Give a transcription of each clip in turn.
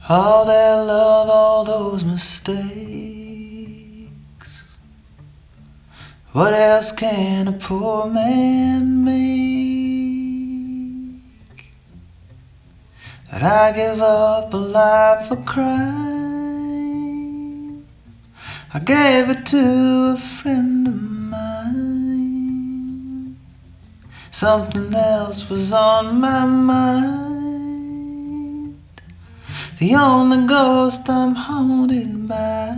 All that love, all those mistakes. What else can a poor man make? That I give up a life for crime. I gave it to a friend of mine. Something else was on my mind. The only ghost I'm haunted by.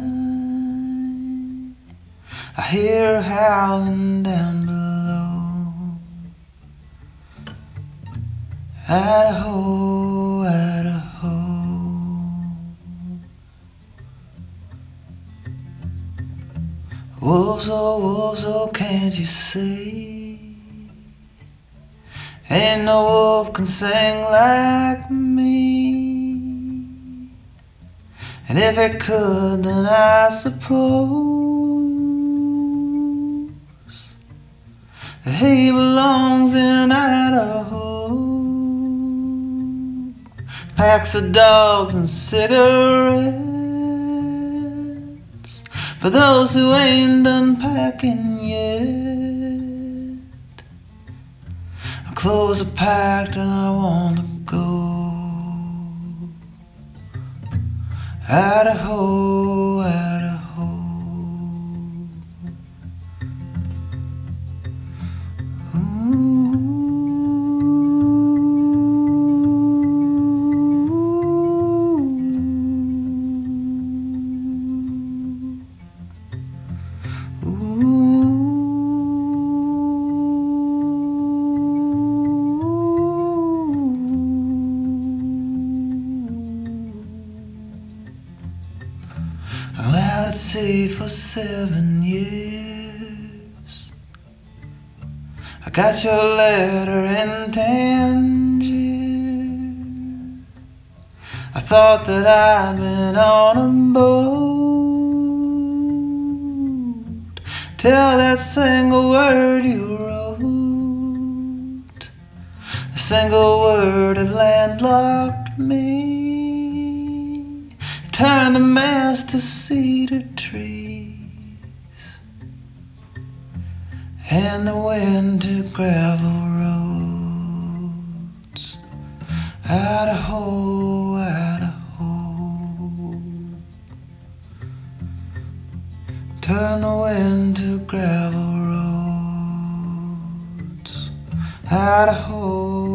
I hear her howling down below. Idaho, Idaho. Wolves, oh, can't you see? Ain't no wolf can sing like me. And if it could, then I suppose that he belongs in Idaho. Packs of dogs and cigarettes for those who ain't done packing yet. Our clothes are packed and I wanna go. Idaho, Idaho. I'm out at sea for 7 years. I got your letter in Tangier. I thought that I'd been on a boat till that single word you wrote. The single word had landlocked me. Turn the mast to cedar trees and the wind to gravel roads. Idaho, Idaho. Turn the wind to gravel roads. Idaho.